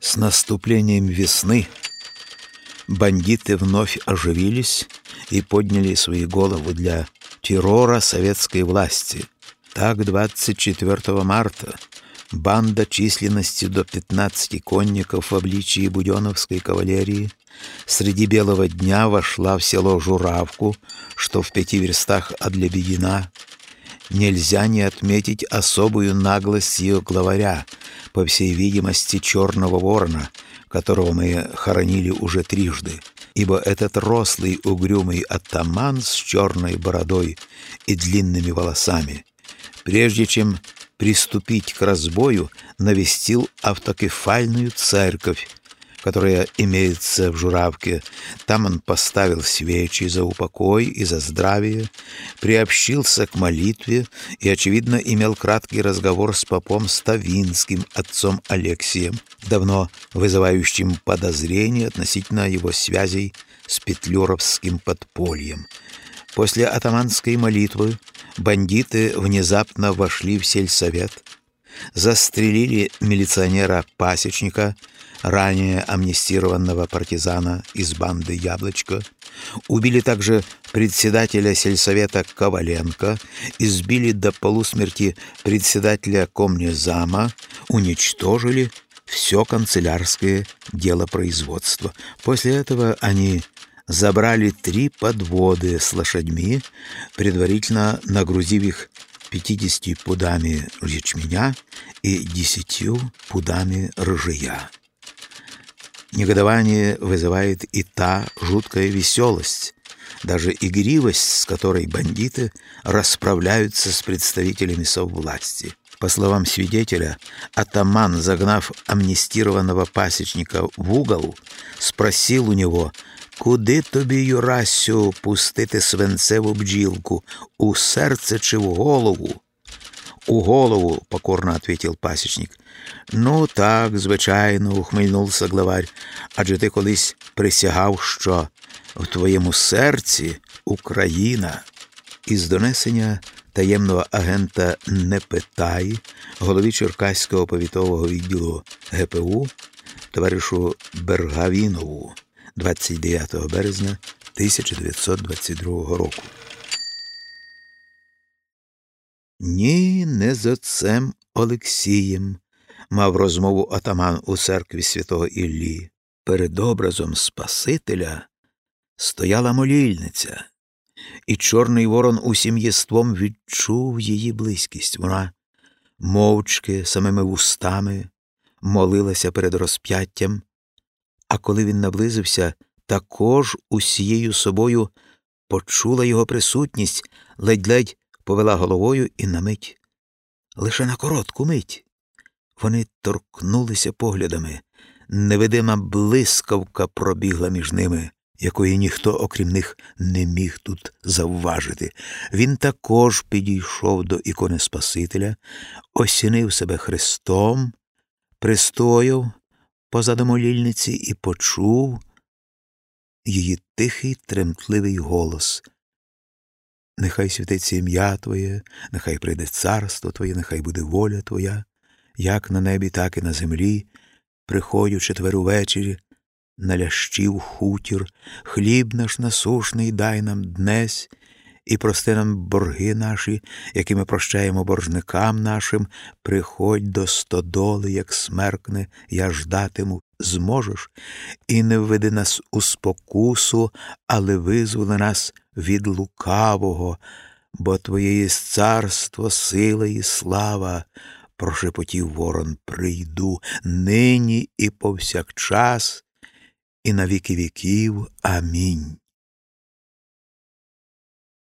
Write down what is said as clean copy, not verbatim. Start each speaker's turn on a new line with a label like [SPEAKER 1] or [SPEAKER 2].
[SPEAKER 1] С наступлением весны бандиты вновь оживились и подняли свои головы для террора советской власти. Так, 24 марта банда численностью до 15 конников в обличии буденовской кавалерии среди белого дня вошла в село Журавку, что в 5 верстах от Лебедина. Нельзя не отметить особую наглость ее главаря, по всей видимости, Черного Ворона, которого мы хоронили уже трижды, ибо этот рослый угрюмый атаман с черной бородой и длинными волосами, прежде чем приступить к разбою, навестил автокефальную церковь, которая имеется в Журавке. Там он поставил свечи за упокой и за здравие, приобщился к молитве и, очевидно, имел краткий разговор с попом Ставинским, отцом Алексием, давно вызывающим подозрения относительно его связей с петлюровским подпольем. После атаманской молитвы бандиты внезапно вошли в сельсовет, застрелили милиционера-пасечника, ранее амнистированного партизана из банды «Яблочко», убили также председателя сельсовета Коваленко, избили до полусмерти председателя комнезама, уничтожили все канцелярское делопроизводство. После этого они забрали 3 подводы с лошадьми, предварительно нагрузив их 50 пудами ячменя и 10 пудами ржия. Негодование вызывает и та жуткая веселость, даже игривость, с которой бандиты расправляются с представителями соввласти. По словам свидетеля, атаман, загнав амнистированного пасечника в угол, спросил у него: «Куди тобі, Юрасю, пустити свинцеву бджілку, у серце чи в голову?» «У голову», — покорно ответил пасечник. «Ну так, звичайно», — ухмильнувся главарь, «адже ти колись присягав, що в твоєму серці Україна». Із донесення таємного агента Непетай, голові Черкаського повітового відділу ГПУ, товаришу Бергавінову, 29 березня 1922 року. «Ні, не з отцем Олексієм», – мав розмову атаман у церкві святого Іллі. Перед образом Спасителя стояла молільниця, і Чорний Ворон усім єством відчув її близькість. Вона мовчки, самими вустами молилася перед розп'яттям, а коли він наблизився, також усією собою почула його присутність, ледь-ледь повела головою і на мить, лише на коротку мить, вони торкнулися поглядами. Невидима блискавка пробігла між ними, якої ніхто, окрім них, не міг тут завважити. Він також підійшов до ікони Спасителя, осінив себе хрестом, пристояв позаду молільниці і почув її тихий, тремтливий голос: «Нехай святиться ім'я Твоє, нехай прийде царство Твоє, нехай буде воля Твоя, як на небі, так і на землі. Приходь у четвер увечері на лящів хутір, хліб наш насушний дай нам днесь, і прости нам борги наші, які ми прощаємо боржникам нашим. Приходь до стодоли, як смеркне, я ждатиму. Зможеш, і не введи нас у спокусу, але визволи нас від лукавого, бо Твоє є царство, сила і слава». Прошепотів Ворон: «Прийду нині і повсякчас, і на віки віків. Амінь».